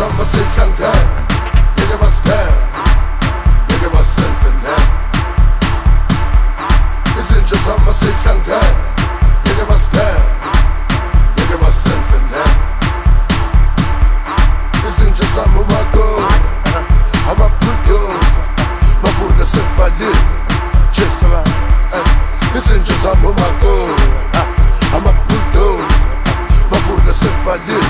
sama sihlangene ngeke basigele ngeke basenze ngeke izinja sama sihlangene ngeke basigele ngeke basenze ngeke izinja sama umakoti ama-bulldozer bafuna sevalile jesaba izinja sama umakoti ama-bulldozer bafuna sevalile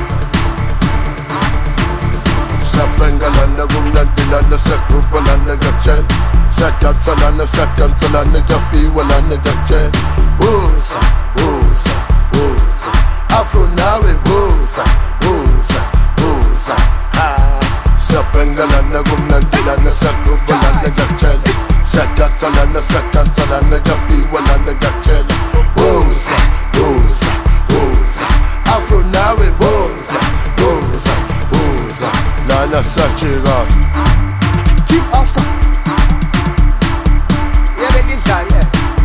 Sapengalana kumnantilana sakrufalana gachen Sadansalana sadansalana gafiwalana gachen Woza, woza, woza Afro nawe woza, woza, woza Sapengalana kumnantilana sakrufalana gachen Sadansalana sadansalana gafiwalana gachen Woza, woza, woza Afro nawe woza, woza, woza Lana Sachirat Team Alpha Yebelidlale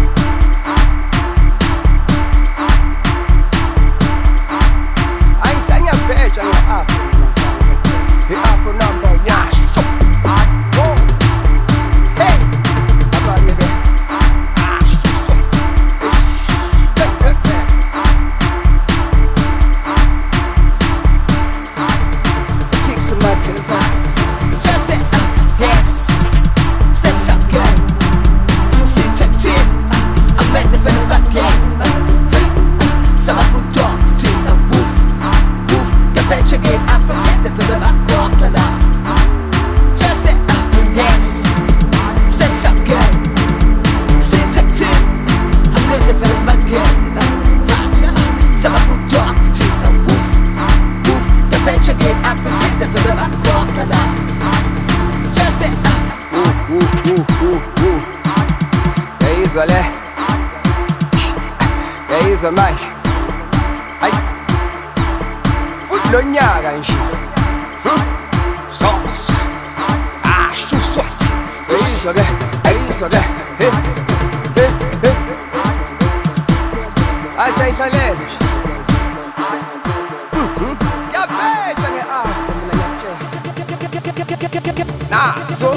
Angithanya bheja nge-Afro I-Afro number 1 Hey abanye ke Tips and matters Just it yes Set up good Sit at 10 I'm manifest back again Sama good dog Till the woof Woof Jag bench again I'm from center för det var kortarna Just it yes Set up good Sit at 10 I'm manifest back again Sama good dog Till the woof Woof Jag bench again I'm from center för det var kortarna Just it Jag är så lätt Jag är så maj Aj Fotlo nyaga en shit Soft Chuswast Jag är så lätt Hey Hey Hey Jag säger för lätt Jag vet jag är Afro men jag känner Nah så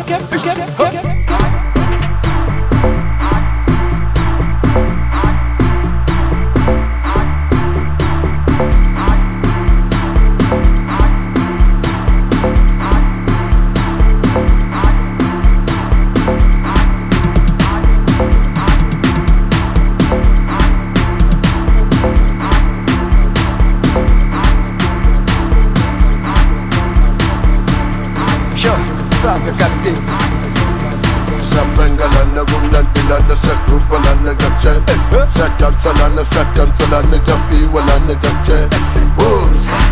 Sapengalana kumnantilana sakrufalana gachen Sadansalana sadansalana gafiwalana gachen Woza